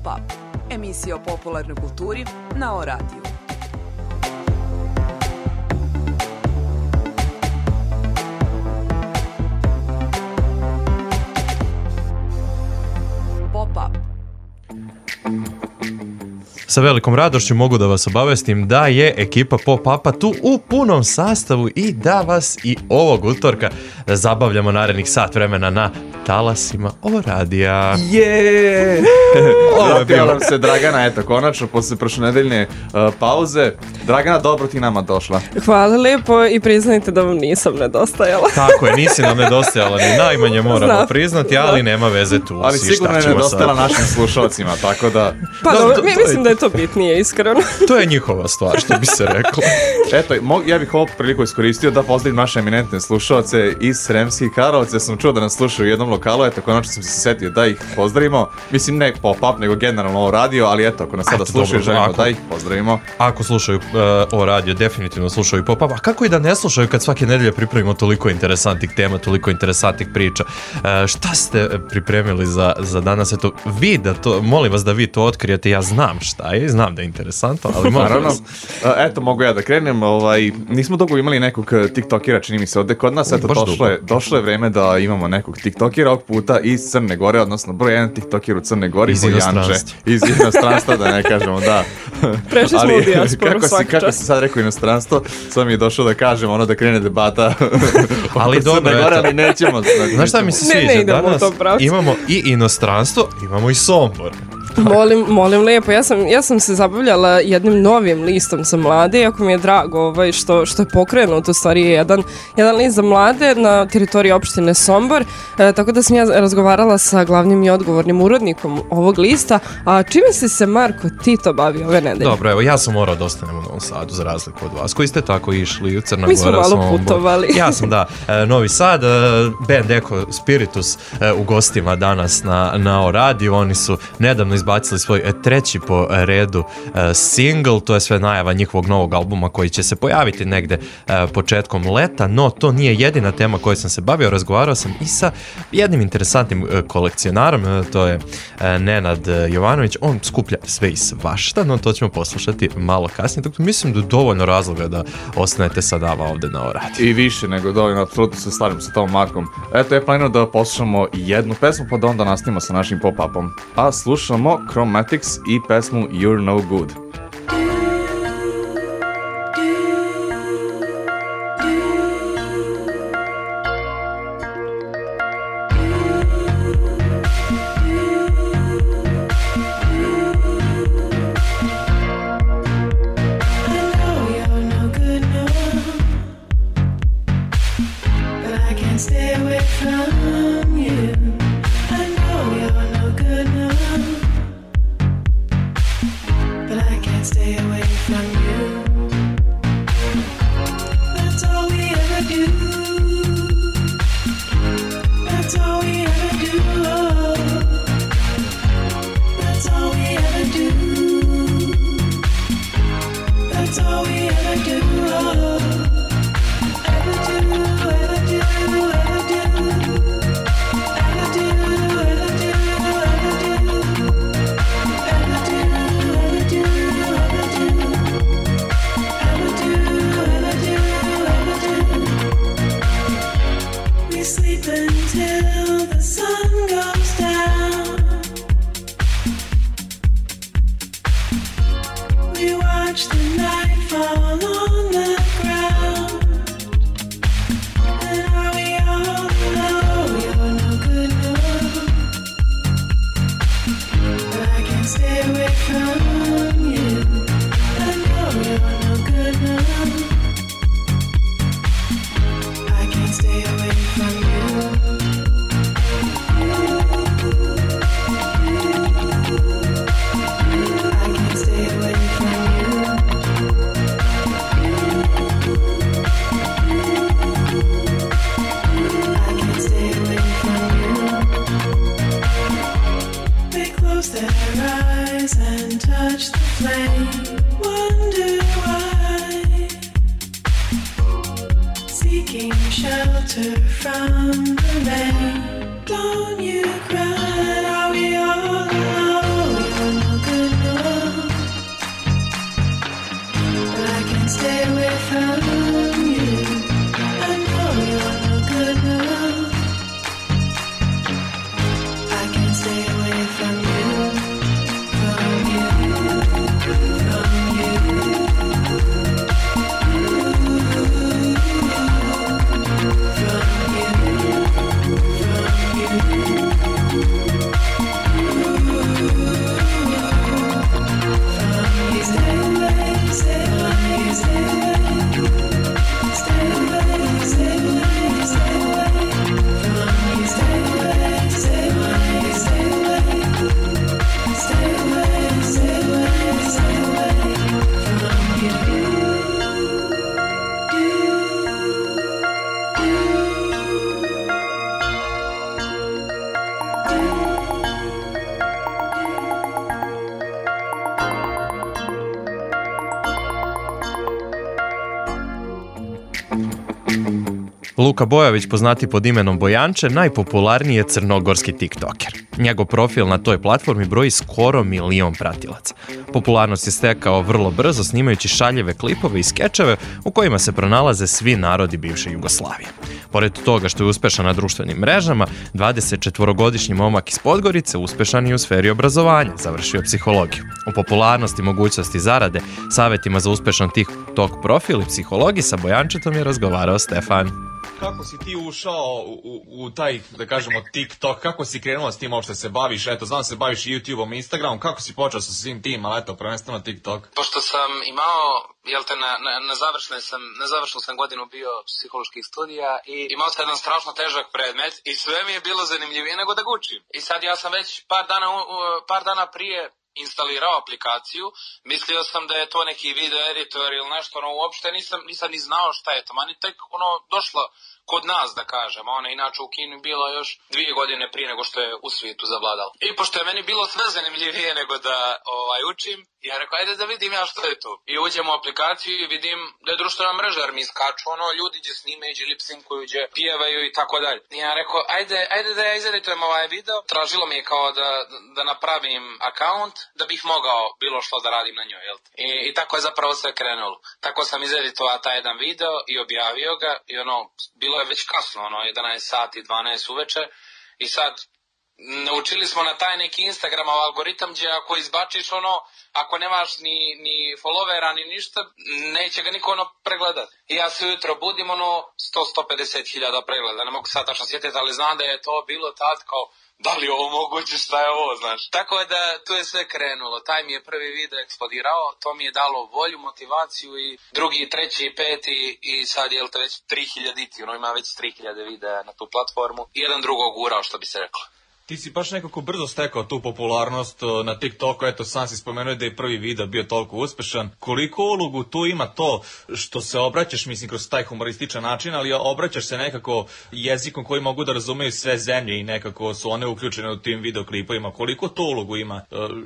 Pop-up, emisija o popularnoj kulturi na O-radiju. Pop-up. Sa velikom radošću mogu da vas obavestim da je ekipa Pop-upa tu u punom sastavu i da vas i ovog utorka zabavljamo narednih sat vremena na talasima O-radija. Vratila nam se Dragana, eto, konačno, posle prošlonedeljne pauze. Dragana, dobro ti nama došla. Hvala lijepo i priznajte da vam nisam nedostajala. Tako je, nisi nam nedostajala ni najmanje, moramo priznati, ali nema veze tu. Ali sigurno je nedostajala našim slušalcima, tako da... Pa dobro, mislim da je to bitnije, iskreno. To je njihova stvar, što bi se reklo. Eto, ja bih ovu priliku iskoristio da pozdravim naše eminentne slušalce iz Sremskih Karlovaca. Sam čuo da nas slušaju u jednom lokalu, eto, konačno sam se setio da ih pozdravimo. Mislim, ne Pop-up, nego generalno ovo radio, ali eto, ako nas sada slušaju, želimo da ih pozdravimo. Ako slušaju ovo radio, definitivno slušaju Pop-up. A kako i da ne slušaju kad svake nedelje pripremimo toliko interesantnih tema, toliko interesantnih priča? Šta ste pripremili za danas? Eto, vi da to, molim vas da vi to otkrijete, ja znam šta je, znam da je interesantno, ali molim vas. Eto, mogu ja da krenem, nismo dugo imali nekog tiktokera, čini mi se ovde kod nas, eto, došlo je vreme da imamo nekog tiktokera ovog puta iz Crne Gore, odnosno broj 1 tiktoker u Crne Gori, iz inostranstva, da ne kažemo, da. Prešli smo u dijasporu svaka čast. Kako si sad rekao inostranstvo, sad mi je došlo da kažem ono da krene debata ali dobro, Crne Gore, ali nećemo. Znaš šta mi se sviđa? Danas imamo i inostranstvo, imamo i Sombor. Molim lijepo, ja sam se zabavljala jednim novim listom za mlade, iako mi je drago što je pokrenut, u stvari je jedan list za mlade na teritoriji opštine Sombor, tako da sam ja razgovarala sa glavnim i odgovornim urednikom ovog lista. A čime si se, Marko, ti to bavi ove nedelje? Dobro, evo, ja sam morao da ostanem u Novom Sadu, za razliku od vas, koji ste tako išli u Crna Gora. Mi smo malo putovali. Ja sam, Novi Sad, band Eko Spiritus u gostima danas na O-radiju, oni su nedavno izbacili svoj treći po redu single, to je sve najava njihovog novog albuma koji će se pojaviti negde početkom leta, no to nije jedina tema kojoj sam se bavio, razgovarao sam i sa jednim interesantnim kolekcionarom, to je Nenad Jovanović, on skuplja sve i svašta, no to ćemo poslušati malo kasnije, tako mislim da je dovoljno razloga da ostanete sa nama ovde na O-radiju. I više nego dovoljno, apsolutno se slažem sa tom Markom. Eto, ja planirao da poslušamo jednu pesmu, pa da onda nastavimo sa našim pop-upom. A slušamo Chromatics i pesmu You're No Good. Luka Bojović, poznati pod imenom Bojanče, najpopularniji je crnogorski tiktoker. Njegov profil na toj platformi broji skoro 1 milion pratilaca. Popularnost je stekao vrlo brzo snimajući šaljive klipove i skečeve u kojima se pronalaze svi narodi bivše Jugoslavije. Pored toga što je uspešan na društvenim mrežama, 24-godišnji momak iz Podgorice uspešan i u sferi obrazovanja, završio psihologiju. O popularnosti, mogućnosti zarade, savjetima za uspešan TikTok profil i psihologiji sa Bojančetom je razgovarao Stefan. Kako si ti ušao u taj, da kažemo, TikTok, kako si krenuo s tim uopšte se baviš, eto, znam se baviš YouTubeom i Instagramom, kako si počeo sa svim tim, ali eto, prvenstveno TikTok? Pošto sam imao, na završnu sam godinu bio psiholoških studija i imao sam jedan strašno težak predmet i sve mi je bilo zanimljivije nego da ga učim. I sad ja sam već par dana prije instalirao aplikaciju, mislio sam da je to neki video editor ili nešto, uopšte nisam ni znao šta je to, mani tek došlo kod nas, da kažem, ona inače u Kini bila još 2 godine prije nego što je u svijetu zavladala. I pošto je meni bilo sve zanimljivije nego da učim, ja rekao, ajde da vidim ja što je to. I uđem u aplikaciju i vidim da je društvena mreža, jer mi iskaču ljudi gdje snime, gdje lipsinkuju, gdje pjevaju i tako dalje. I ja rekao, ajde da ja izeditujem ovaj video. Tražilo mi je kao da napravim akaunt, da bih mogao bilo što da radim na njoj, jel? I tako je zapravo sve krenulo. Tako sam izeditovao taj jedan video i objavio ga i bilo je već kasno, 11 sati, 12 uveče i sad naučili smo na taj neki Instagramov algoritam gdje ako izbačiš ako nemaš ni followera ni ništa, neće ga niko pregledat. I ja se ujutro budim 100-150 hiljada pregleda, ne mogu sad tačno sjetiti, ali znam da je to bilo tad kao da li je ovo moguće, šta je ovo, znaš. Tako je da tu je sve krenulo, taj mi je prvi video eksplodirao, to mi je dalo volju, motivaciju i drugi, treći i peti i sad je to već 3000, ima već 3000 videa na tu platformu i jedan drugog gurao, što bi se reklo. Ti si baš nekako brzo stekao tu popularnost na TikToku, eto sam si spomenuo da je prvi video bio toliko uspešan. Koliko ulogu tu ima to što se obraćaš, mislim, kroz taj humorističan način, ali obraćaš se nekako jezikom koji mogu da razumeju sve zemlje i nekako su one uključene u tim videoklipovima. Koliko to ulogu ima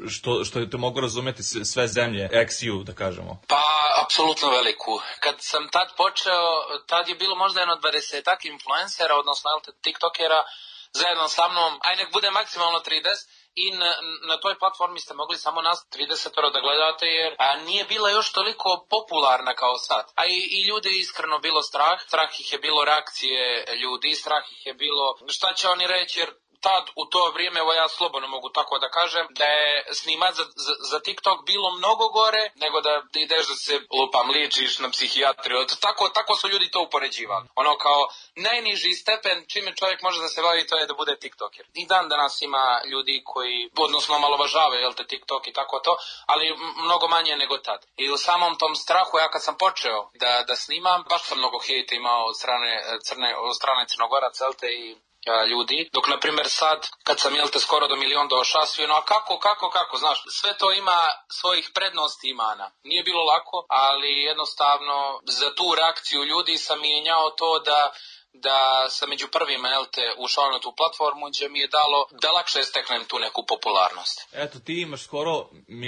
što te mogu razumjeti sve zemlje, ex-you, da kažemo? Pa, apsolutno veliku. Kad sam tad počeo, tad je bilo možda jedno 20-ak influencera, odnosno tiktokera, zajedno sa mnom, aj nek bude maksimalno 30 i na toj platformi ste mogli samo nas 30 da gledate jer nije bila još toliko popularna kao sad. A i ljude iskreno bilo strah ih je bilo reakcije ljudi, strah ih je bilo šta će oni reći jer tad u to vrijeme, evo ja slobodno mogu tako da kažem, da je snimat za TikTok bilo mnogo gore nego da ideš da se ličiš na psihijatriju. Tako su ljudi to upoređivali. Kao najniži stepen čime čovjek može da se bavi to je da bude TikToker. I dan danas ima ljudi koji odnosno omalovažavaju TikTok i tako to, ali mnogo manje nego tad. I u samom tom strahu ja kad sam počeo da snimam, baš sam mnogo hejta imao od strane Crnogoraca i ljudi, dok na primjer sad kad sam skoro do 1 milion došao svi a kako, znaš, sve to ima svojih prednosti i mana. Nije bilo lako, ali jednostavno za tu reakciju ljudi sam mijenjao to da sam među prvima ušao na tu platformu gdje mi je dalo da lakše steknem tu neku popularnost. Eto, ti imaš skoro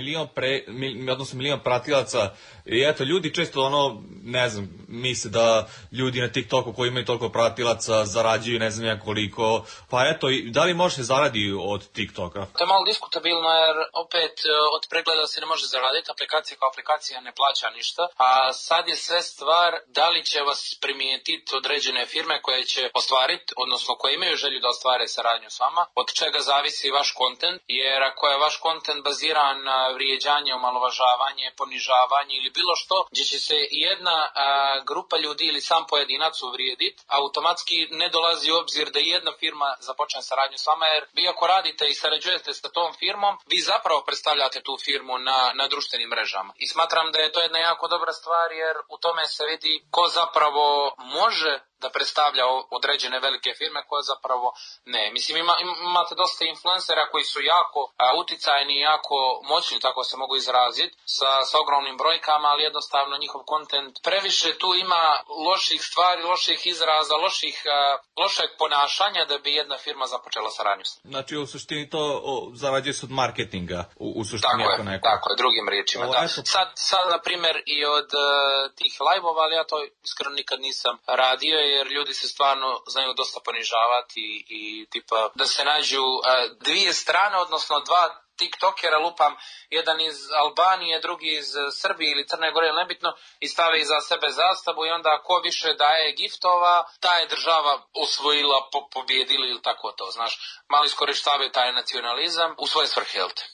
1 milion pratilaca i eto, ljudi često ne znam, misle da ljudi na TikToku koji imaju toliko pratilaca zarađuju ne znam ja koliko, pa eto, da li može zaradi od TikToka? To je malo diskutabilno jer opet od pregleda se ne može zaraditi, aplikacija kao aplikacija ne plaća ništa, a sad je sve stvar da li će vas primijetiti određene firme koje će ostvariti, odnosno koje imaju želju da ostvare saradnju s vama, od čega zavisi vaš kontent, jer ako je vaš kontent baziran na vrijeđanje, omalovažavanje, ponižavanje ili bilo što, gdje će se jedna grupa ljudi ili sam pojedinac uvrijediti, automatski ne dolazi u obzir da jedna firma započne saradnju s vama, jer vi ako radite i sarađujete sa tom firmom, vi zapravo predstavljate tu firmu na društvenim mrežama. I smatram da je to jedna jako dobra stvar, jer u tome se vidi ko zapravo može da predstavlja određene velike firme koje zapravo ne. Mislim, imate dosta influencera koji su jako uticajni, jako moćni, tako se mogu izraziti, sa ogromnim brojkama, ali jednostavno njihov kontent previše tu ima loših stvari, loših izraza, lošeg ponašanja da bi jedna firma započela saradnju. Znači, u suštini to zarađuje se od marketinga, u suštini tako je, drugim riječima. Da. Sad, na primjer, i od tih live-ova, ali ja to iskreno nikad nisam radio, jer ljudi se stvarno znaju dosta ponižavati i tipa da se nađu dvije strane, odnosno dva tiktokera, lupam, jedan iz Albanije, drugi iz Srbije ili Crne Gore, ili nebitno, i stave iza sebe zastavu i onda ko više daje giftova, ta je država osvojila, pobjedila ili tako to, znaš. Malo iskorištavaju taj nacionalizam u svoje svrhe, jel te?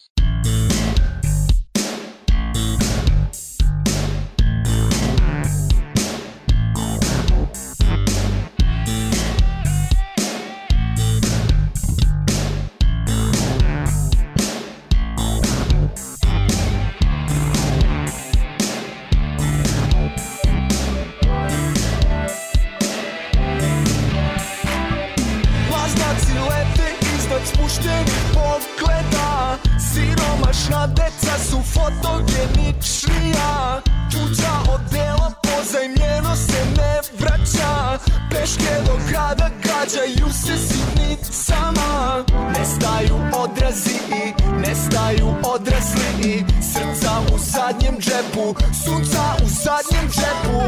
Spuštenih pogleda, siromašna deca su fotogeničnija. Tuđa odela pozajmljeno se ne vraća, peške do grada gađaju se sitnicama. Nestaju odrazi i nestaju odrasli i srca u zadnjem džepu, sunca u zadnjem džepu.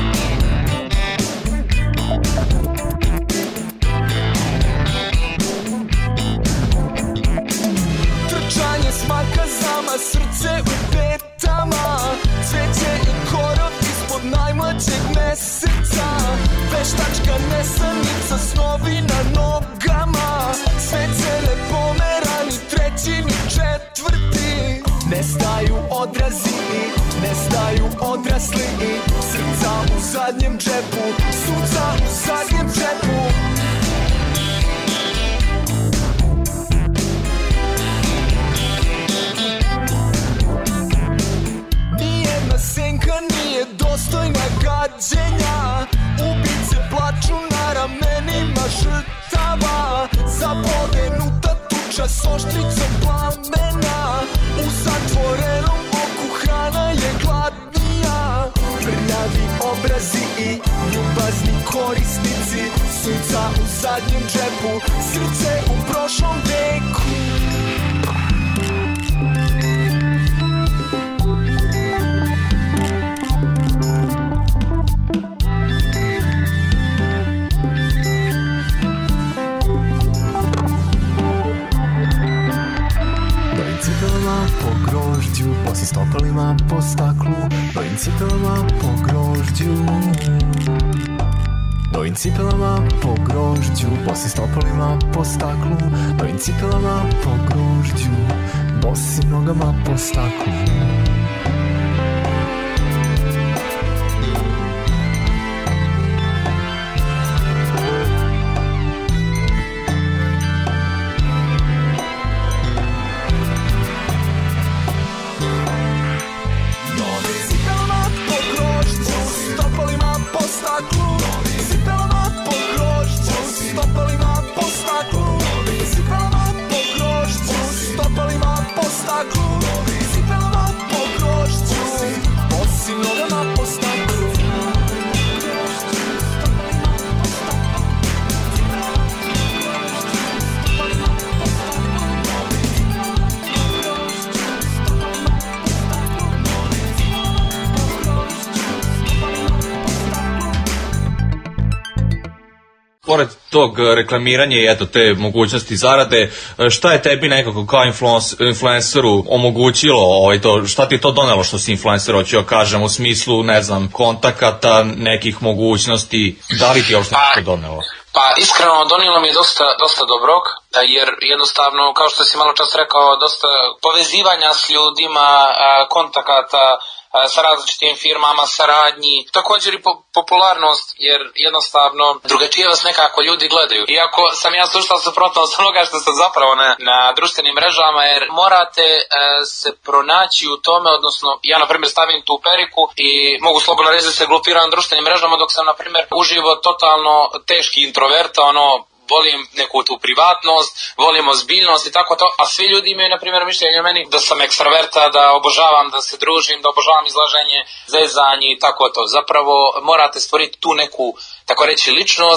Trčanje s makazama, srce u petama, cveće i korov ispod najmlađeg meseca. Veštačka nesanica, snovi na nogama, sve cele pomerani, treći ni četvrti. Nestaju odrazi i nestaju odrasli i srca u zadnjem džepu, sunca u zadnjem džepu. Senka nije dostojna gađenja, ubice plaču na ramenima žrtava. Zabodenuta tuča s oštricom plamena, u zatvorenom oku hrana je gladnija. Prljavi obrazi i ljubazni korisnici, sunca u zadnjem džepu, srce u prošlom veku. Po grožđu, poslije stopalima po staklu, novim cipelama po grožđu. Novim cipelama po grožđu, poslije stopalima po staklu, novim cipelama po grožđu, bosim nogama po staklu. Pored tog reklamiranja i eto te mogućnosti zarade, šta je tebi nekako kao influenceru omogućilo to, šta ti je to donelo što si influencer, hoću kažem, u smislu, ne znam, kontakata, nekih mogućnosti, da li ti je uopšte to donelo? Pa iskreno donijelo mi je dosta dobrog, jer jednostavno, kao što si malo čas rekao, dosta povezivanja s ljudima, kontakata sa različitim firmama, saradnji, također i popularnost, jer jednostavno drugačije vas nekako ljudi gledaju. Iako sam ja slušao suprotno od onoga što sam zapravo na društvenim mrežama, jer morate se pronaći u tome, odnosno ja na primjer stavim tu periku i mogu slobodno reći da se glupiram na društvenim mrežama, dok sam na primjer uživo totalno teški introverta, volim neku tu privatnost, volim ozbiljnost i tako to, a svi ljudi imaju, na primjer, mišljenje o meni da sam ekstraverta, da obožavam da se družim, da obožavam izlaženje, zezanje i tako to. Zapravo morate stvoriti tu neku, tako reći, ličnost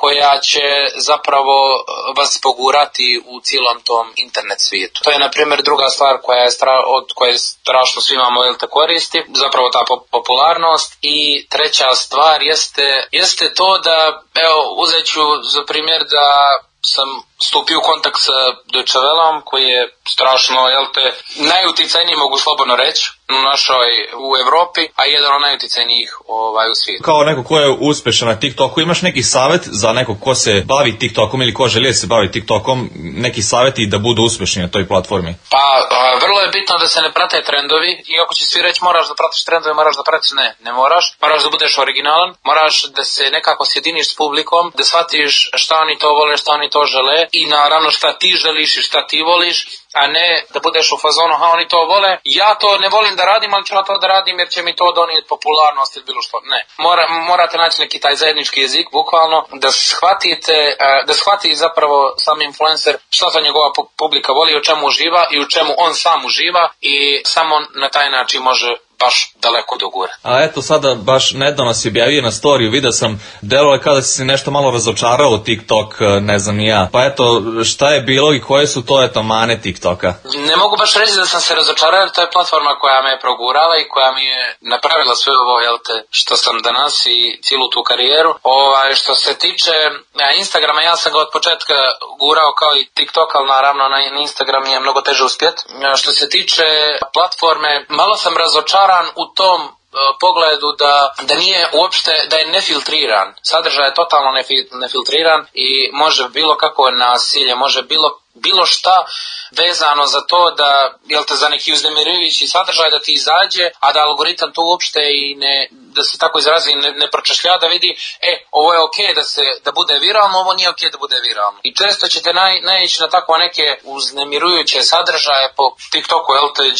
koja će zapravo vas pogurati u cijelom tom internet svijetu. To je, na primjer, druga stvar od koje strašno svima mobilite koristi, zapravo ta popularnost. I treća stvar jeste to da, evo, uzet ću za primjer da sam stupio u kontakt sa Deutsche Welleom, koji je strašno, najuticajniji, mogu slobodno reći, u Evropi, a jedan od najuticajnijih u svijetu. Kao neko ko je uspešan na TikToku, imaš neki savjet za nekog ko se bavi TikTokom ili ko želi da se bavi TikTokom, neki savjeti da budu uspešni na toj platformi? Pa, vrlo je bitno da se ne prate trendovi, i ako će svi reći moraš da pratiš trendove, moraš da pratiš, ne moraš. Moraš da budeš originalan, moraš da se nekako sjediniš s publikom, da shvatiš šta oni to vole, šta oni to žele i naravno šta ti želiš i šta ti voliš, a ne da budeš u fazonu, oni to vole, ja to ne volim da radim, ali ću na to da radim jer će mi to donijeti popularnost ili bilo što. Ne. Morate naći neki taj zajednički jezik, bukvalno, da shvati zapravo sam influencer šta to njegova publika voli, u čemu uživa i u čemu on sam uživa, i samo na taj način može baš daleko do gore. A eto, sada baš nedavno si objavio na storiju, vidio sam, deluje kada si se nešto malo razočarao u TikTok, ne znam ni ja. Pa eto, šta je bilo i koje su to mane TikToka? Ne mogu baš reći da sam se razočarao, jer to je platforma koja me je progurala i koja mi je napravila sve ovo, što sam danas i cijelu tu karijeru. Što se tiče Instagrama, ja sam ga od početka gurao kao i TikTok, ali naravno na Instagram je mnogo teže uspjet. Što se tiče platforme, malo sam razočaran u tom pogledu da nije uopšte, da je nefiltriran. Sadržaj je totalno nefiltriran i može bilo kako nasilje, može bilo šta vezano za to da, za neki uznemirujući sadržaj da ti izađe, a da algoritam to uopšte i da se tako izrazi, ne pročešlja, da vidi, ovo je okej da bude viralno, ovo nije okej da bude viralno. I često ćete naići na tako neke uznemirujuće sadržaje po TikToku,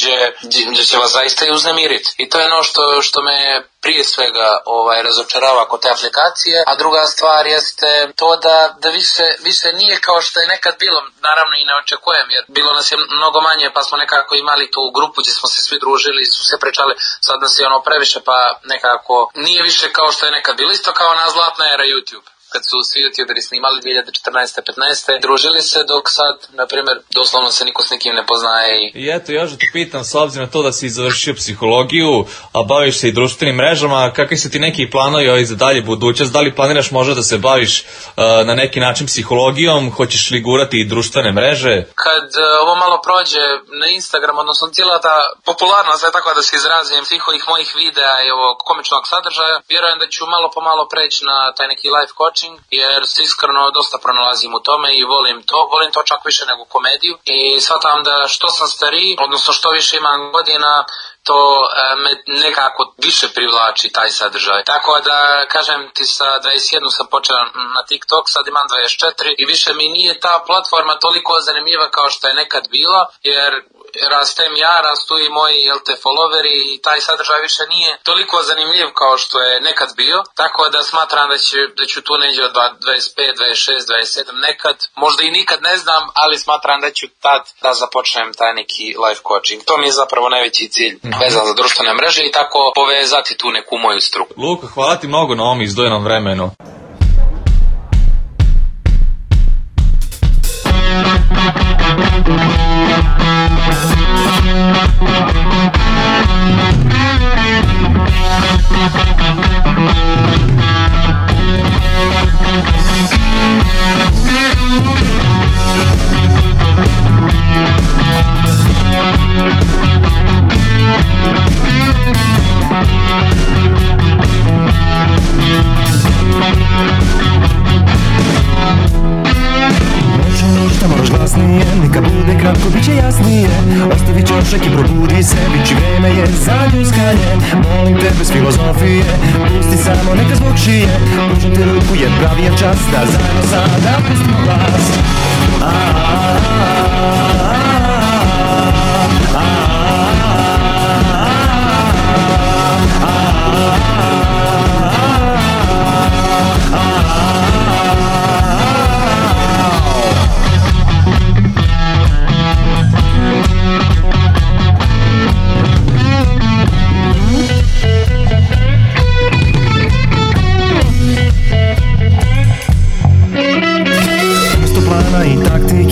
gdje će vas zaista i uznemiriti. I to je ono što me prije svega razočarava kod te aplikacije, a druga stvar jeste to da više nije kao što je nekad bilo, naravno i ne očekujem, jer bilo nas je mnogo manje, pa smo nekako imali tu grupu gdje smo se svi družili, su se pričali, sad nas je previše, pa nekako nije više kao što je nekad bilo, isto kao na zlatna era YouTube. Kad su svi youtuberi snimali 2014-15, družili se, dok sad, na primjer, doslovno se niko s nikim ne poznaje. I eto, još da te pitam, s obzirom na to da si završio psihologiju, a baviš se i društvenim mrežama, kakvi su ti neki planovi za dalje budućnost? Da li planiraš možda da se baviš na neki način psihologijom? Hoćeš li gurati i društvene mreže? Kad ovo malo prođe na Instagram, odnosno cijela ta popularnost, tako da se izrazim, svih ovih mojih videa i ovog komičnog sadržaja, vjerujem da ću malo po malo preći na taj neki life coaching, jer se iskreno dosta pronalazim u tome i volim to čak više nego komediju, i shvatam da što sam stariji, odnosno što više imam godina, to me nekako više privlači taj sadržaj. Tako da, kažem ti, sa 21 sam počeo na TikTok, sad imam 24 i više mi nije ta platforma toliko zanimljiva kao što je nekad bila, jer rastem ja, rastu i moji followeri i taj sadržaj više nije toliko zanimljiv kao što je nekad bio, tako da smatram da ću tu neđe od 25, 26, 27 nekad, možda i nikad ne znam, ali smatram da ću tad da započnem taj neki life coaching. To mi je zapravo najveći cilj vezan za društvene mreže i tako povezati tu neku moju struku. Luka, hvala ti mnogo na ovom izdvojenom vremenu. Glasnije, neka bude kratko, bit će jasnije. Ostavi ćošak i probudi se, bići vreme je za ljuskanje. Molim te bez filozofije, pusti samo neka zvuk šije. Pružam te ruku jer pravi je čas da zajedno sada pustimo glas.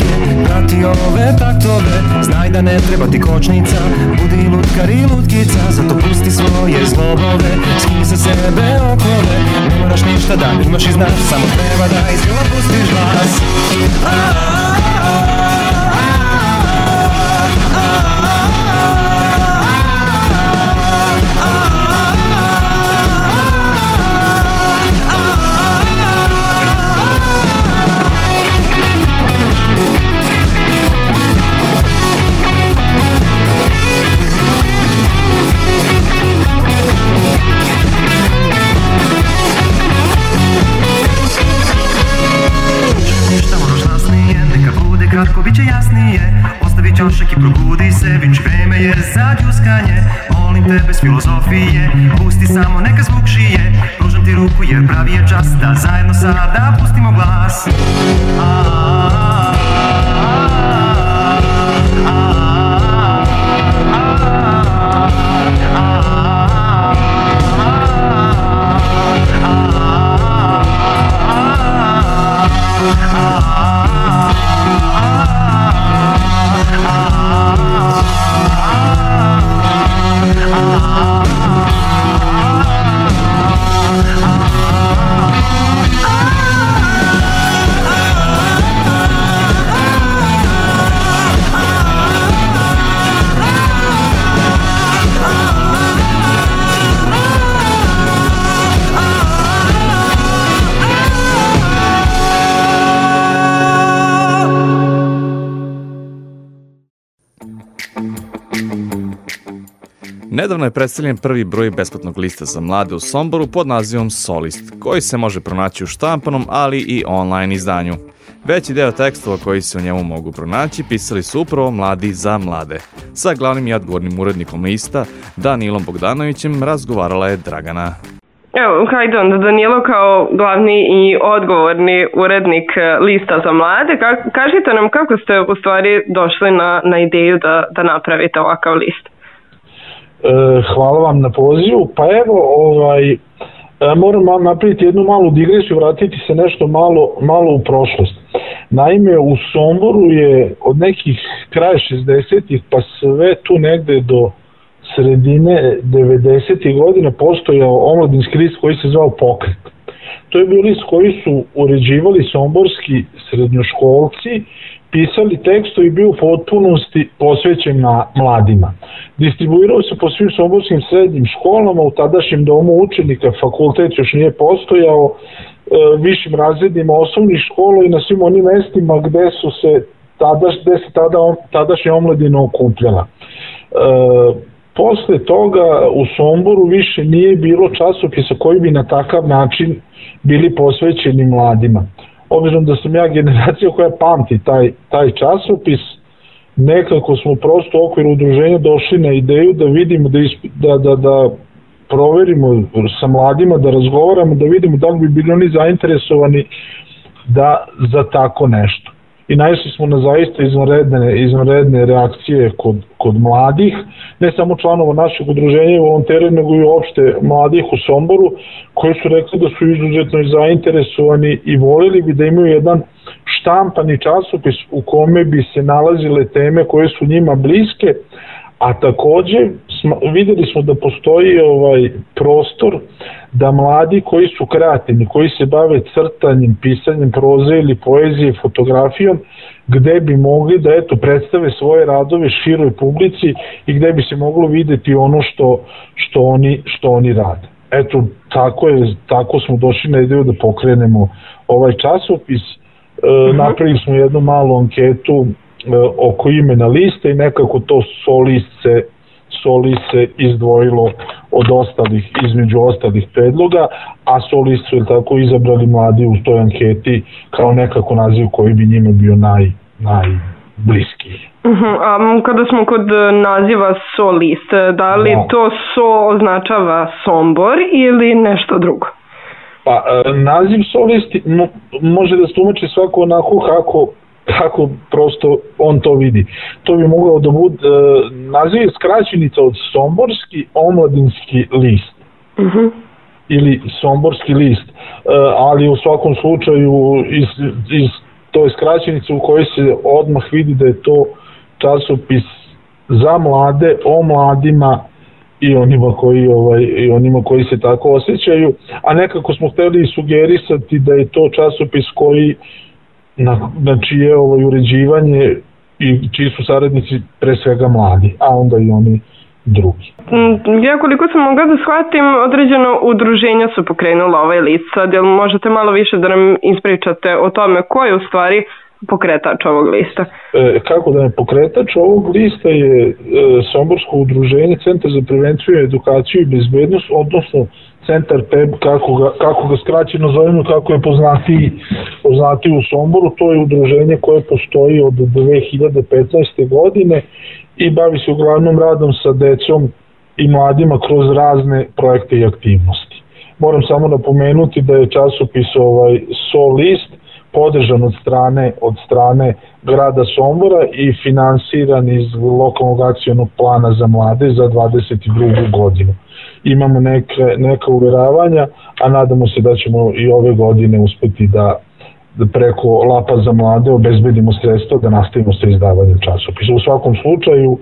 prati ove taktove, znaj da ne treba ti kočnica, budi lutkar i lutkica, zato pusti svoje zlobove, skini sa sebe okove, ne moraš ništa da imaš i znaš, samo treba da iz grla pustiš glas. Kratko bit će jasnije, ostavi ćošak i probudi se, već vreme je za džuskanje. Molim te bez filozofije, pusti samo neka zvuk šije, pružam ti ruku jer pravi je čas da zajedno sada pustimo glas. Nedavno je predstavljen prvi broj besplatnog lista za mlade u Somboru pod nazivom Solist, koji se može pronaći u štampanom, ali i online izdanju. Veći deo tekstova koji se u njemu mogu pronaći pisali su upravo mladi za mlade. Sa glavnim i odgovornim urednikom lista, Danilom Bogdanovićem, razgovarala je Dragana. Evo, hajde onda, Danilo, kao glavni i odgovorni urednik lista za mlade, kažite nam kako ste u stvari došli na ideju da napravite ovakav list? Hvala vam na pozivu. Pa evo, moram vam napraviti jednu malu digresiju, vratiti se nešto malo u prošlost. Naime, u Somboru je od nekih kraja 60-ih pa sve tu negde do sredine 90-ih godina postojao omladinski list koji se zvao Pokret. To je bio list koji su uređivali somborski srednjoškolci, pisali tekstovi i bio u potpunosti posvećen na mladima. Distribuirao se po svim somborskim srednjim školama, u tadašnjem domu učenika, fakultet još nije postojao, višim razredima osnovnih škola i na svim onim mestima gde se tadašnja omladina okupljala. Posle toga u Somboru više nije bilo časopisa koji bi na takav način bili posvećeni mladima. Obzirom da sam ja generacija koja pamti taj časopis, nekako smo prosto u okviru udruženja došli na ideju da vidimo, da proverimo sa mladima, da razgovaramo, da vidimo da li bi bili oni zainteresovani za tako nešto. I naišli smo na zaista izvanredne reakcije kod mladih, ne samo članova našeg udruženja i volontera, nego i uopšte mladih u Somboru, koji su rekli da su izuzetno zainteresovani i voljeli bi da imaju jedan štampani časopis u kome bi se nalazile teme koje su njima bliske, a takođe videli smo da postoji prostor da mladi koji su kreativni, koji se bave crtanjem, pisanjem proze ili poezije, fotografijom, gde bi mogli da predstave svoje radove široj publici i gde bi se moglo videti ono što oni rade. Eto, tako smo došli na ideju da pokrenemo ovaj časopis. Napravili smo jednu malu anketu oko imena liste i nekako to Solist se izdvojilo između ostalih predloga, a Solist su tako izabrali mladi u toj anketi kao nekako naziv koji bi njima bio najbliskiji. A kada smo kod naziva Solist, da li to so označava Sombor ili nešto drugo? Pa, naziv Solist može da se tumači svako onako kako prosto on to vidi. To bi mogao da bude, naziv je skraćenica od Somborski omladinski list. Ili Somborski list. Ali u svakom slučaju iz to je skraćenica u kojoj se odmah vidi da je to časopis za mlade, o mladima i onima koji se tako osjećaju, a nekako smo hteli sugerisati da je to časopis koji na čije uređivanje i čiji su saradnici pre svega mladi, a onda i oni drugi. Ja koliko sam mogla da shvatim, određeno udruženja su pokrenula ovaj list. Sad, jel možete malo više da nam ispričate o tome ko je u stvari pokretač ovog lista? Kako da je pokretač ovog lista je Somborsko udruženje Centar za prevenciju, edukaciju i bezbednost, odnosno Centar PEB, kako ga skraćeno zovemo, kako je poznati u Somboru. To je udruženje koje postoji od 2015. godine i bavi se uglavnom radom sa decom i mladima kroz razne projekte i aktivnosti. Moram samo napomenuti da je časopis Solist podržan od strane grada Sombora i finansiran iz lokalnog akcionog plana za mlade za 22. godinu. Imamo neka uvjeravanja, a nadamo se da ćemo i ove godine uspeti da preko Lapa za mlade obezbedimo sredstva da nastavimo sa izdavanjem časopisa. U svakom slučaju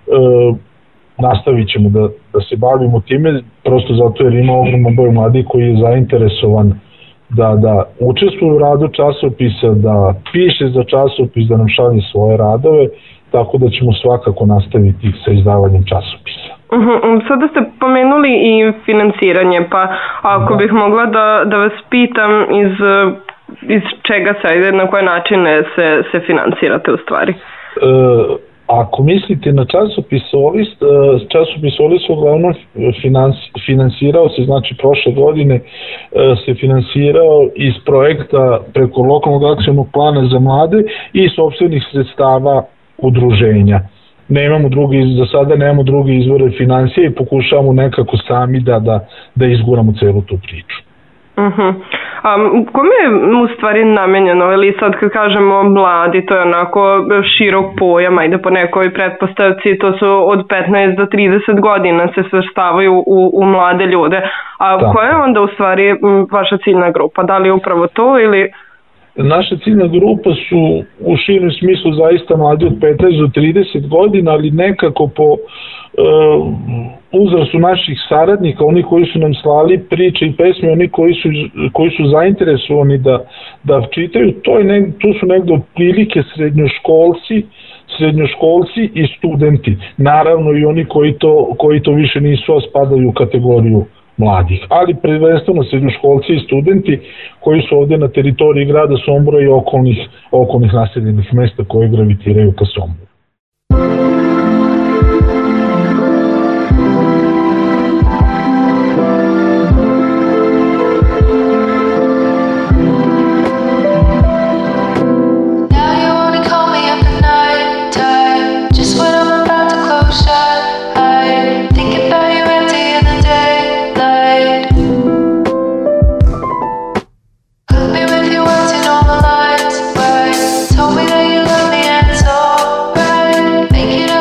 nastavit ćemo da se bavimo time, prosto zato jer ima ogroman broj mladih koji je zainteresovan da učestvuje u radu časopisa, da piše za časopis, da nam šalje svoje radove, tako da ćemo svakako nastaviti sa izdavanjem časopisa. Sada ste pomenuli i finansiranje, pa ako bih mogla da vas pitam iz čega se, na koje načine se finansirate u stvari? Ako mislite na časopis Solist uglavnom finansirao se, znači prošle godine se finansirao iz projekta preko lokalnog akcionog plana za mlade i sopstvenih sredstava udruženja. Za sada nemamo drugi izvore financije i pokušavamo nekako sami da izguramo celu tu priču. Kome je u stvari namenjeno, ili sad kad kažemo mladi, to je onako širok pojam, ajde po nekoj pretpostavci, to su od 15 do 30 godina se svrstavaju u mlade ljude, a koja je onda u stvari vaša ciljna grupa, da li je upravo to ili... Naša ciljna grupa su u širem smislu zaista mladi od 15 do 30 godina, ali nekako po uzrastu naših saradnika, oni koji su nam slali priče i pesme, oni koji su zainteresovani da čitaju, tu su negde otprilike srednjoškolci i studenti. Naravno i oni koji to više nisu, a spadaju u kategoriju mladih, ali prvenstveno srednjoškolci i studenti koji su ovde na teritoriji grada Sombora i okolnih naseljenih mesta koje gravitiraju ka Somboru. Told me that you love me and it's alright. Make it up.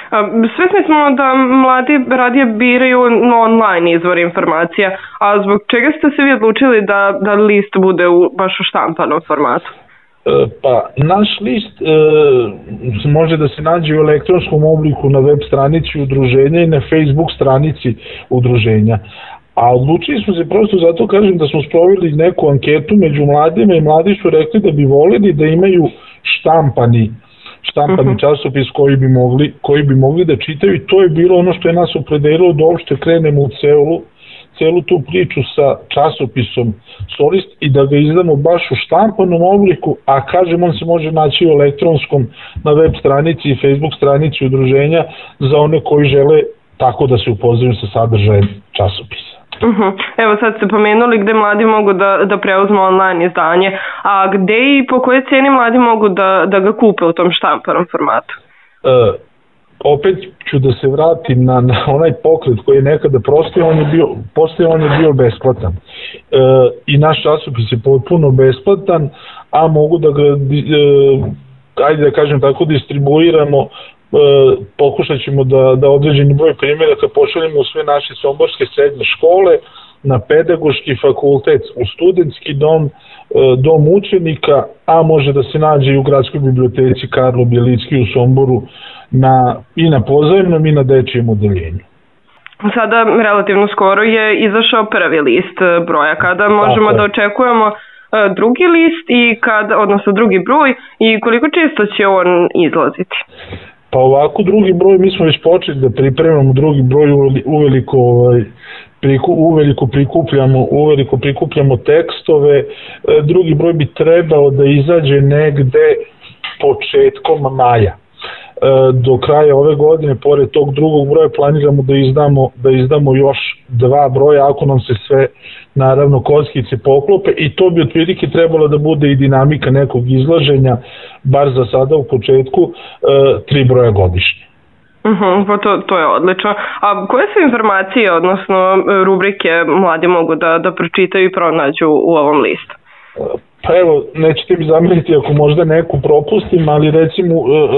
Svesni smo da mladi radije biraju online izvor informacija, a zbog čega ste se vi odlučili da list bude baš u štampanom formatu? Pa, naš list može da se nađe u elektronskom obliku na web stranici udruženja i na Facebook stranici udruženja. A odlučili smo se prosto zato, kažem, da smo sproveli neku anketu među mladima i mladi su rekli da bi voleli da imaju štampani časopis koji bi mogli da čitaju i to je bilo ono što je nas opredelilo da uopšte krenemo u celu tu priču sa časopisom Solist i da ga izdamo baš u štampanom obliku, a kažem on se može naći u elektronskom na web stranici i Facebook stranici udruženja za one koji žele tako da se upoznaju sa sadržajem časopisa. Evo sad ste pomenuli gde mladi mogu da preuzmu online izdanje, a gde i po koje cijeni mladi mogu da ga kupe u tom štampanom formatu? Opet ću da se vratim na onaj pokret koji je nekada postojao, on je bio besplatan. I naš časopis je potpuno besplatan, a mogu da ga, ajde da kažem tako, distribuiramo. Pokušat ćemo da određeni broj primjeraka pošaljemo u sve naše somborske srednje škole, na pedagoški fakultet, u studentski dom, dom učenika, a može da se nađe i u gradskoj biblioteci Karlo Bjelicki u Somboru i na pozajemnom i na dečijem odeljenju. Sada relativno skoro je izašao prvi list broja. Kada možemo da očekujemo drugi list odnosno drugi broj i koliko često će on izlaziti? Pa ovako, drugi broj, mi smo već počeli da pripremamo drugi broj, uveliko prikupljamo tekstove. Drugi broj bi trebao da izađe negde početkom maja. Do kraja ove godine, pored tog drugog broja, planiramo da izdamo još 2 broja, ako nam se sve, naravno, kockice poklope, i to bi otprilike trebalo da bude i dinamika nekog izlaženja, bar za sada u početku, 3 broja godišnje. Pa to je odlično. A koje su informacije, odnosno rubrike mladi mogu da pročitaju i pronađu u ovom listu? Pa evo, nećete mi zameriti ako možda neku propustim, ali recimo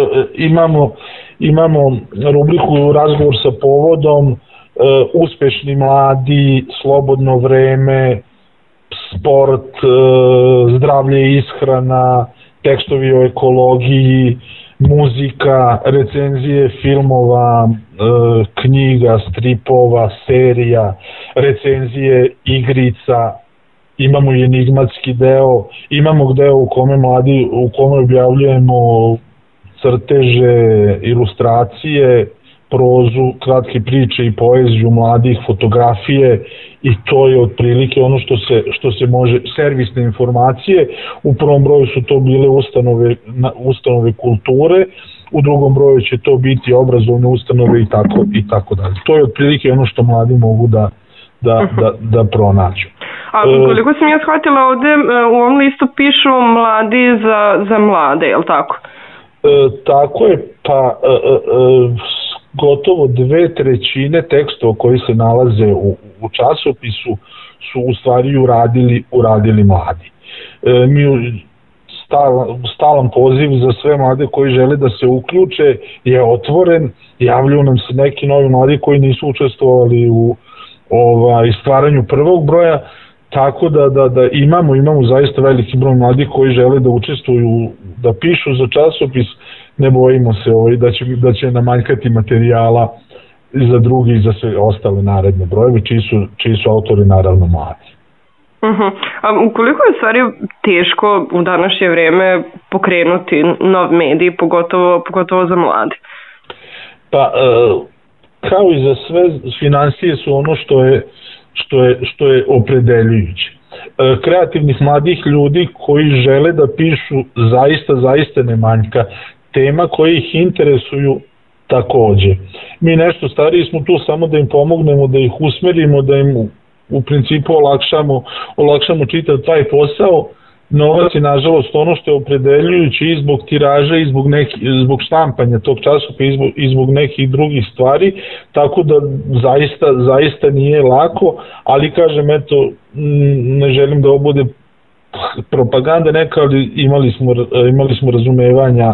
imamo rubriku Razgovor sa povodom, Uspešni mladi, Slobodno vreme, Sport, Zdravlje i ishrana, tekstovi o ekologiji, muzika, recenzije filmova, knjiga, stripova, serija, recenzije igrica. Imamo i enigmatski deo, imamo deo u kome objavljujemo crteže, ilustracije, prozu, kratke priče i poeziju mladih, fotografije, i to je otprilike ono što se može, servisne informacije. U prvom broju su to bile ustanove kulture, u drugom broju će to biti obrazovne ustanove i tako dalje. To je otprilike ono što mladi mogu da pronađu. A koliko sam ja shvatila, ovde u ovom listu pišu mladi za mlade, je li tako? Tako je, pa gotovo 2/3 tekstova koji se nalaze u časopisu su u stvari uradili mladi. Stalan poziv za sve mlade koji žele da se uključe je otvoren, javljaju nam se neki novi mladi koji nisu učestvovali u stvaranju prvog broja, tako da imamo zaista veliki broj mladih koji žele da učestvuju, da pišu za časopis. Ne bojimo se da će nam manjkati materijala za drugi i za sve ostale naredne brojeve, čiji su autori naravno mladi. A koliko je stvari teško u današnje vreme pokrenuti nov medij, pogotovo za mlade? Pa, kao i za sve, finansije su ono što je opredeljujuće. Kreativnih mladih ljudi koji žele da pišu zaista ne manjka. Tema koje ih interesuju takođe. Mi nešto stariji smo tu samo da im pomognemo, da ih usmerimo, da im u principu olakšamo čitav taj posao. Novac je nažalost ono što je opredeljujući i zbog tiraža i zbog štampanja tog časopisa i zbog nekih drugih stvari, tako da zaista nije lako, ali kažem, eto, ne želim da ovo bude propaganda neka, ali imali smo razumevanja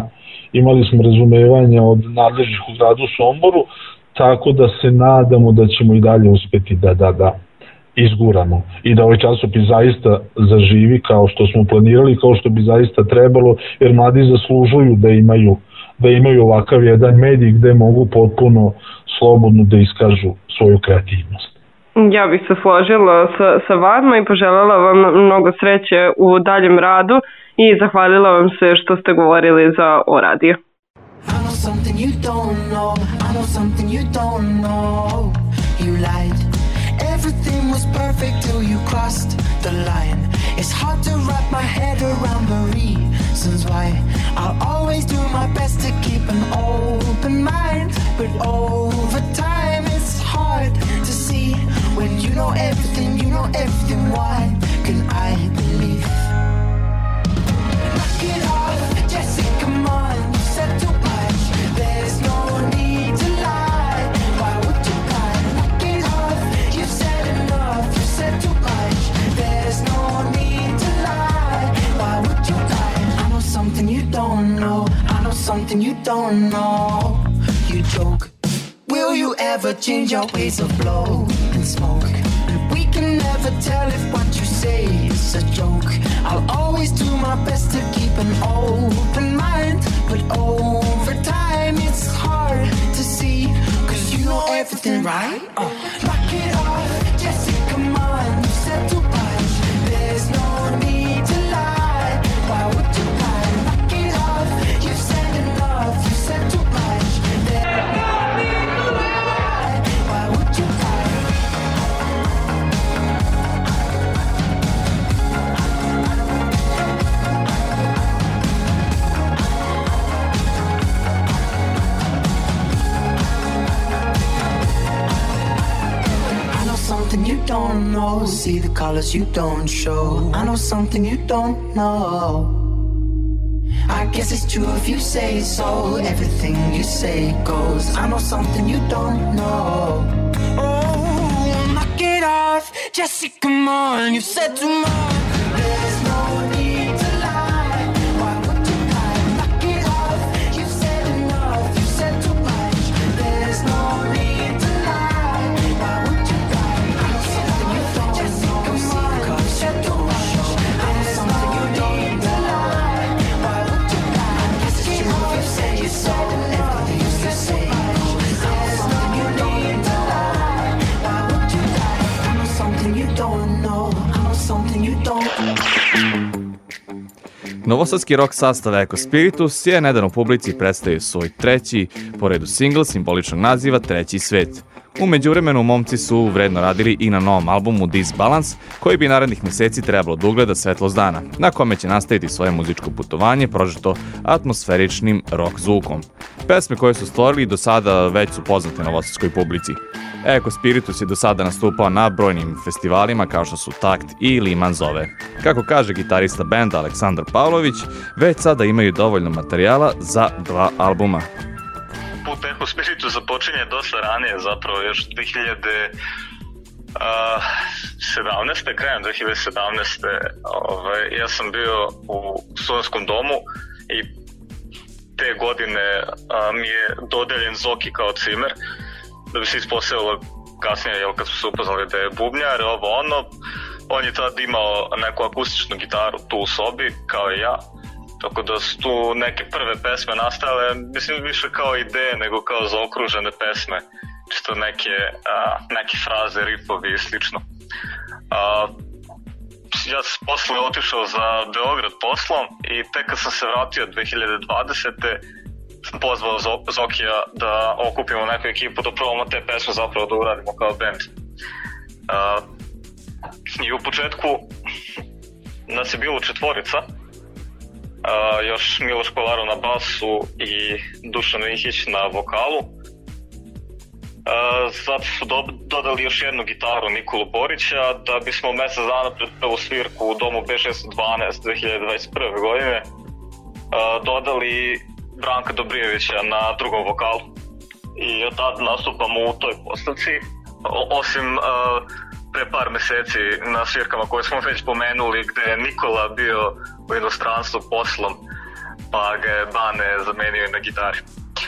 imali smo razumevanja od nadležnih u gradu Somboru, tako da se nadamo da ćemo i dalje uspeti da izguramo i da ovaj časopis zaista zaživi kao što smo planirali, kao što bi zaista trebalo, jer mladi zaslužuju da imaju ovakav jedan medij gde mogu potpuno slobodno da iskažu svoju kreativnost. Ja bih se složila sa vama i poželjela vam mnogo sreće u daljem radu i zahvalila vam se što ste govorili za O radio. I know something you don't know, I know something you don't know. You lied, everything was perfect till you crossed the line. It's hard to wrap my head around the reasons why. I'll always do my best to keep an open mind, but over time it's hard to see. When you know everything, why can I believe? Knock it off, Jesse, come on, you said too much. There's no need to lie, why would you lie? Knock it off, you said enough, you said too much. There's no need to lie, why would you lie? I know something you don't know, I know something you don't know. You joke, will you ever change your ways of blow and smoke? And we can never tell if what you say is a joke. I'll always do my best to keep an open mind, but over time it's hard to see, cause you know everything, right? Knock it off, Jesse, come on, you said too much. There's no need to lie, why would you lie? Knock it off, you said enough, you said too much. There's no need to lie, why would you lie? Something you don't know, see the colors you don't show. I know something you don't know. I guess it's true if you say so. Everything you say goes. I know something you don't know. Oh, knock it off, Jesse, come on, you said too much. There's no need to lie, why would you lie? Knock it off, you said enough, you said too much. There's no need to lie, why would you lie? I know something you don't know, come on, you said too much. I know something you don't lie, why would you lie? I guess it's true if you say so, everything you say. There's no need to lie, why would you lie? I know something you don't know, I know something you don't know. Novosadski rock sastav Eko Spiritus je nedavno publici predstavio svoj treći po redu singl simboličnog naziva Treći svet. U međuvremenu momci su vredno radili i na novom albumu Disbalance, koji bi narednih meseci trebalo da ugleda svetlost dana, na kome će nastaviti svoje muzičko putovanje prožeto atmosferičnim rock zvukom. Pesme koje su stvorili do sada već su poznate novosadskoj publici. Eko Spiritus je do sada nastupao na brojnim festivalima kao što su Takt i Liman zove. Kako kaže gitarista benda Aleksandar Pavlović, već sada imaju dovoljno materijala za 2 albuma. Put Eko Spiritus započinje dosta ranije, zapravo još 2017. krajem 2017. Ja sam bio u studentskom domu i te godine mi je dodeljen Zoki kao cimer, da bi se ispostavilo kasnije, kad smo se upoznali da je bubnjar, on je tad imao neku akustičnu gitaru tu u sobi, kao i ja, tako da su tu neke prve pesme nastale, mislim više kao ideje nego kao zaokružene pesme, čisto neke fraze, rifovi i slično. Ja sam posle otišao za Beograd poslom i tek kad sam se vratio 2020. sam pozvao Zokija da okupimo neku ekipu da probamo te pesme zapravo da uradimo kao band. I u početku nas je bilo 4, još Miloš Kolarov na basu i Dušan Mihić na vokalu. Zato su dodali još jednu gitaru Nikolu Borića da bismo mesec dana pred prvu svirku u domu B612 2021. godine dodali Branka Dobrijevića na drugom vokalu. I od tada nastupamo u toj postavci, osim pre par meseci na svirkama koje smo već pomenuli gde je Nikola bio u inostranstvu poslom. pa ga je Bane zamenio i na gitari.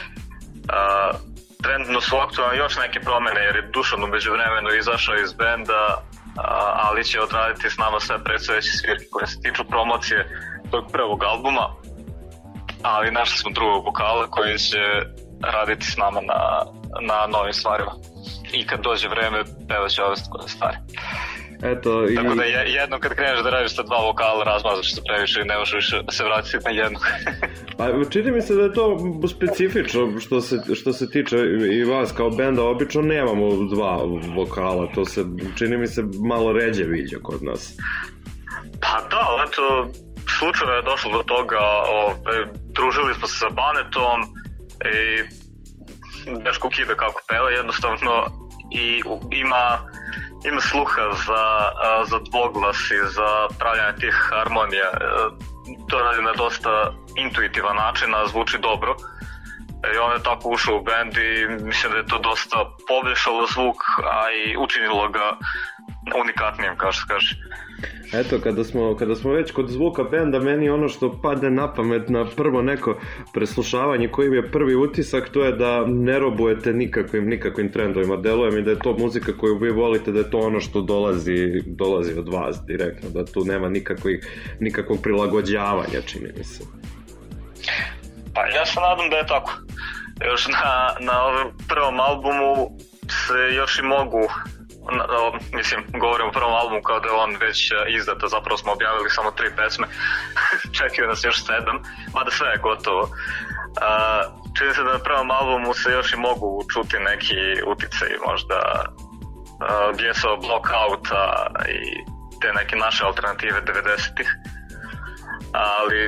Trenutno su aktualne još neke promene jer je Dušan umeđu vremenu izašao iz benda, ali će odraditi s nama sve predstojeće svirke koje se tiču promocije tog prvog albuma, ali našli smo drugog vokala koji će raditi s nama na novim stvarima. I kad dođe vreme, pevat će ove stvari. Eto, tako da jedno kad kreneš da radiš sa dva vokala, razmazaš se previše i ne možeš više se vratiti na jedno. Pa čini mi se da je to specifično što se tiče i vas kao benda, obično nemamo dva vokala, to se čini mi se malo ređe viđa kod nas. Pa da, eto, slučajno je došlo do toga, družili smo se sa Banetom i Deško kida kako peva jednostavno i ima sluha za dvoglas i za pravljanje tih harmonija. To radi na dosta intuitivan način, a zvuči dobro. I on je tako ušao u band i mislim da je to dosta poboljšalo zvuk, a i učinilo ga unikatnijim, kao što se kaže. Eto, kada smo već kod zvuka benda, meni ono što padne na pamet na prvo neko preslušavanje koji mi je prvi utisak, to je da ne robujete nikakvim trendovima. Deluje mi da je to muzika koju vi volite, da je to ono što dolazi od vas direktno, da tu nema nikakvog prilagođavanja, čini mi se. Pa ja se nadam da je tako. Još na ovom prvom albumu se još i mogu, mislim, govorim o prvom albumu kao da je on već izdat, a zapravo smo objavili samo 3 pesme, čekaju nas još 7, mada sve je gotovo. Čini se da na prvom albumu se još i mogu čuti neki uticaj, možda Bijesova Blockouta i te neke naše alternative 90-ih, ali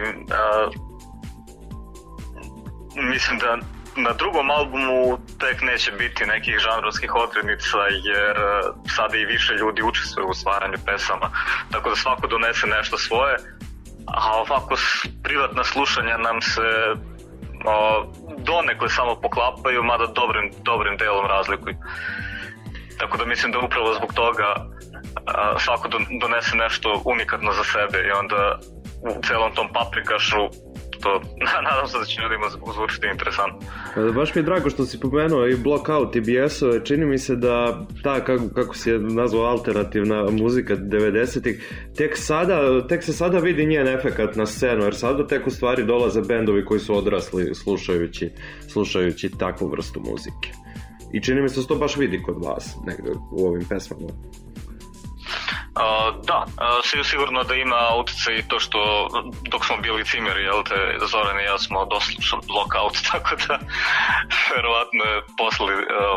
mislim da na drugom albumu tek neće biti nekih žanrovskih odrednica jer sada i više ljudi učestvuje u stvaranju pesama, tako da svako donese nešto svoje, a ovako privatna slušanja nam se donekle samo poklapaju, mada dobrim delom razlikuju. Tako da mislim da upravo zbog toga svako donese nešto unikatno za sebe i onda u celom tom paprikašu to, nadam se da će ljudima zvučiti interesantno. Baš mi je drago što si pomenuo i Blockout i BS-ove, čini mi se da ta, kako si je nazvao, alternativna muzika 90-ih, tek se sada vidi njen efekat na scenu, jer sada tek u stvari dolaze bendovi koji su odrasli slušajući takvu vrstu muzike. I čini mi se da to baš vidi kod vas, negde u ovim pesmama. Da, sigurno da ima utjecaj i to što dok smo bili cimeri, jel te, Zoran i ja smo doslušali Blockout, tako da verovatno je poslali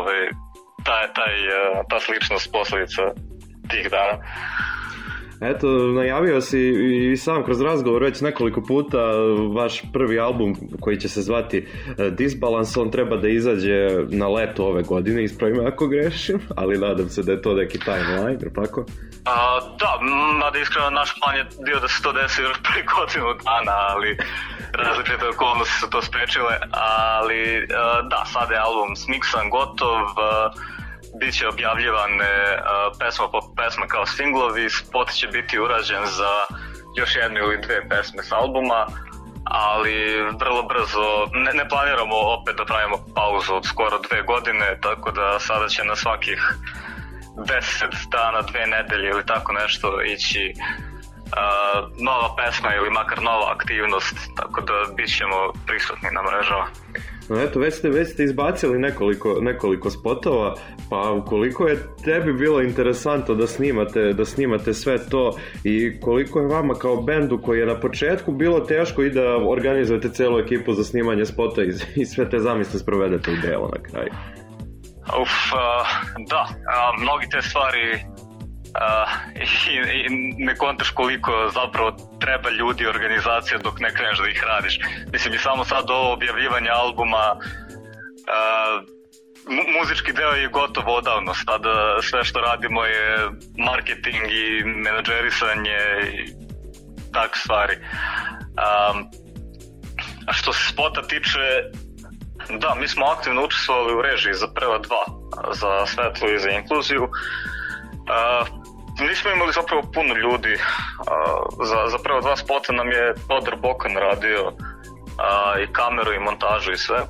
ta sličnost posljedica tih dana. Eto, najavio si i sam kroz razgovor već nekoliko puta vaš prvi album koji će se zvati Disbalance, on treba da izađe na leto ove godine, ispravim ako grešim, ali nadam se da je to neki timeline, tako? Da, mada iskreno naš plan je bio da se to desi još prije godinu dana, ali različite okolnosti su to sprečile, ali da, sad je album smiksan, gotov, biće objavljivane pesma po pesma kao singlovi, spot će biti urađen za još jednu ili 2 pesme s albuma, ali vrlo brzo, ne planiramo opet da pravimo pauzu od skoro 2 godine, tako da sada će na svakih 10 dana, 2 nedelje ili tako nešto ići nova pesma ili makar nova aktivnost, tako da bit ćemo prisutni na mrežama. No eto, već ste izbacili nekoliko spotova, pa ukoliko je tebi bilo interesantno da snimate sve to i koliko je vama kao bendu koji je na početku bilo teško i da organizujete celu ekipu za snimanje spota i sve te zamisle sprovedete u delo na kraju? Da, mnogi te stvari i ne kontaš koliko zapravo treba ljudi i organizacija dok ne kreneš da ih radiš. Mislim, i samo sad ovo objavljivanje albuma, muzički deo je gotov odavno, sada sve što radimo je marketing i menadžerisanje i takve stvari. A što se spota tiče, da, mi smo aktivno učestvovali u režiji za prva 2, za svetlo i za inkluziju. Nismo imali zapravo puno ljudi, za prva 2 spota nam je Todor Bokan radio i kameru i montažu i sve,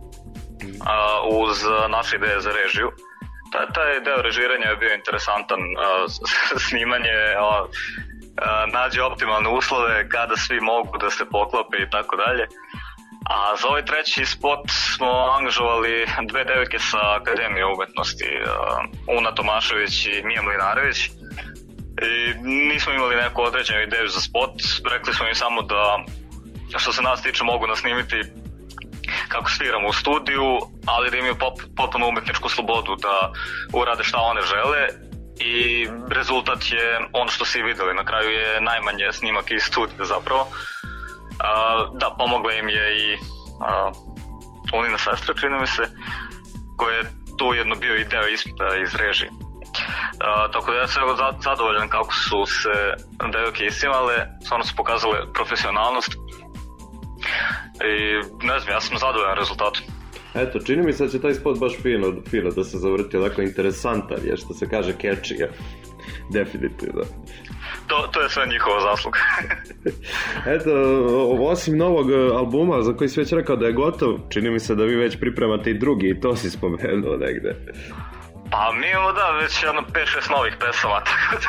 uz naše ideje za režiju. Taj deo režiranja je bio interesantan, snimanje, nađe optimalne uslove kada svi mogu da se poklope i tako dalje. A za ovaj treći spot smo angažovali dve devojke sa Akademije umetnosti, Una Tomašević i Mija Mlinarević. I nismo imali neku određenu ideju za spot, rekli smo im samo da, što se nas tiče, mogu nas snimiti kako sviramo u studiju, ali da imaju potpuno umetničku slobodu da urade šta one žele i rezultat je ono što si videli. Na kraju je najmanje snimak iz studija zapravo. Da, pomogla im je i Unina sestra, čini mi se, koja je tu jedno bio i deo ispita iz režije. Tako da ja sam zadovoljan kako su se devojke iscimale, stvarno su pokazale profesionalnost i ne znam, ja sam zadovoljan rezultatom. Eto, čini mi se da će taj spot baš fino da se zavrti, onako interesantan je, što se kaže catchy je. Definitivno. To je sve njihova zasluga. Eto, osim novog albuma za koji si već rekao da je gotov, čini mi se da vi već pripremate i drugi i to si spomenuo negde. Pa mi imamo već 5-6 novih pesama, tako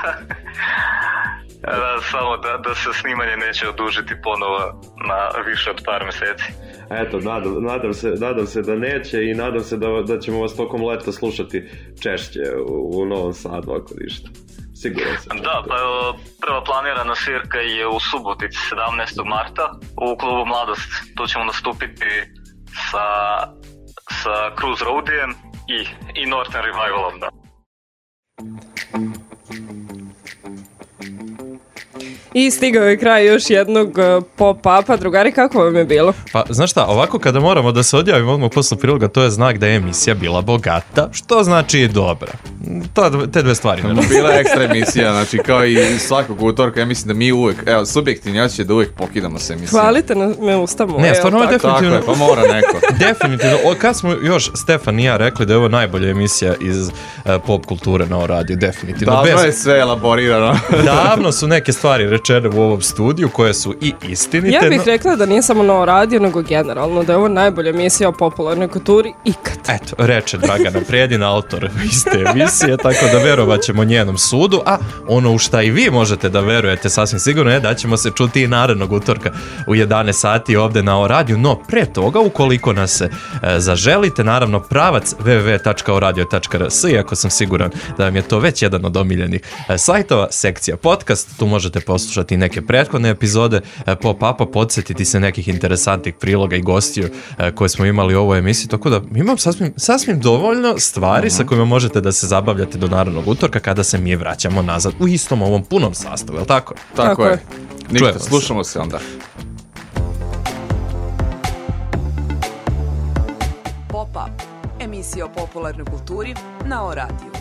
da samo da se snimanje neće odužiti ponovo na više od par meseci. Eto, nadam se da neće i nadam se da ćemo vas tokom leta slušati češće u Novom Sadu, ako ništa. Siguran sam. Da, pa prva planirana svirka je u Subotici 17. marta u klubu Mladost. Tu ćemo nastupiti sa Cruise Roadijem i Northern Revivalom, da. I stigao je kraj još jednog pop-upa. Drugari, kako vam je bilo? Pa, znaš šta, ovako kada moramo da se odjavimo odmah posle priloga, to je znak da je emisija bila bogata, što znači i dobra. Te dve stvari. Bila je ekstra emisija, znači kao i svakog utorka, ja mislim da mi uvek, evo, subjektivni osjećaj da uvek pokidamo se emisije. Hvalite me ustamo. Ne, stvarno je definitivno. Tako je, pa mora neko. Definitivno. Kad smo još Stefan i ja rekli da je ovo najbolja emisija iz pop kulture na radiju, definitivno. Davno je sve elaborirano. Davno su neke stvari rečene u ovom studiju koje su i istinite. Ja bih rekla da nije samo na radio, nego generalno, da je ovo najbolja emisija o popularnoj kulturi ikad. Eto, reče Dragana Predina, autor iste emisije, tako da verovat ćemo njenom sudu, a ono u šta i vi možete da verujete sasvim sigurno je da ćemo se čuti i narednog utorka u 11 sati ovde na radiju, no pre toga, ukoliko nas se zaželite, naravno pravac www.oradio.rs, iako sam siguran da vam je to već jedan od omiljenih sajtova, sekcija podcast, tu možete poslušati neke prethodne epizode pop-upa, podsjetiti se nekih interesantnih priloga i gostiju koje smo imali u ovoj emisiji, tako da imam sasvim dovoljno stvari sa kojima možete da se zabavljate do narednog utorka kada se mi vraćamo nazad u istom ovom punom sastavu, je li tako? Tako je. Ništa, slušamo se onda. Pop-up, emisija o popularnoj kulturi na O radiju.